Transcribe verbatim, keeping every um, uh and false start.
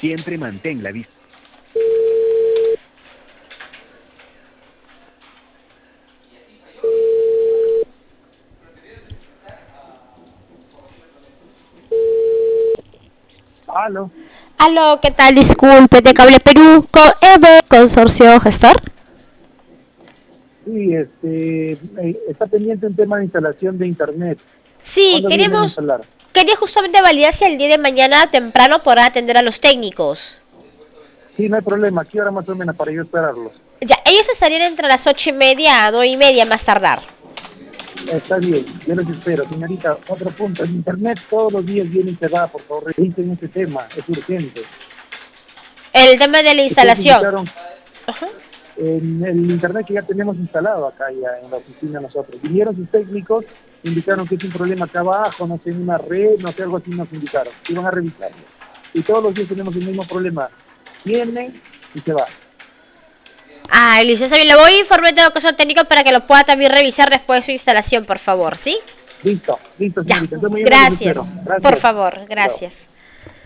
Siempre mantén la vista. Aló. Aló, ¿qué tal? Disculpe, de Cable Perú, con E B, Consorcio Gestor. Sí, este, eh, está pendiente un tema de instalación de internet. Sí, ¿Cuándo vienen a queremos, instalar? quería justamente validar si el día de mañana temprano podrá atender a los técnicos. Sí, no hay problema. ¿Qué hora más o menos para yo esperarlos? Ya, ellos estarían entre las ocho y media a nueve y media más tardar. Está bien, yo los espero. Señorita, otro punto. El internet todos los días viene y se va. Por favor, revisen ese tema. Es urgente. El tema de la Ustedes instalación. indicaron Ajá. en el internet que ya tenemos instalado acá ya en la oficina nosotros. Vinieron sus técnicos, indicaron que es un problema acá abajo, no sé, en una red, no sé, algo así nos indicaron. Iban a revisarlo. Y todos los días tenemos el mismo problema. Vienen y se van. Ah, listo, está bien. Le voy a informar de lo que son técnicos para que lo pueda también revisar después de su instalación, por favor, ¿sí? Listo, listo, Ya, señorita. Entonces mañana los espero. gracias. Por Gracias. favor, Chao. gracias.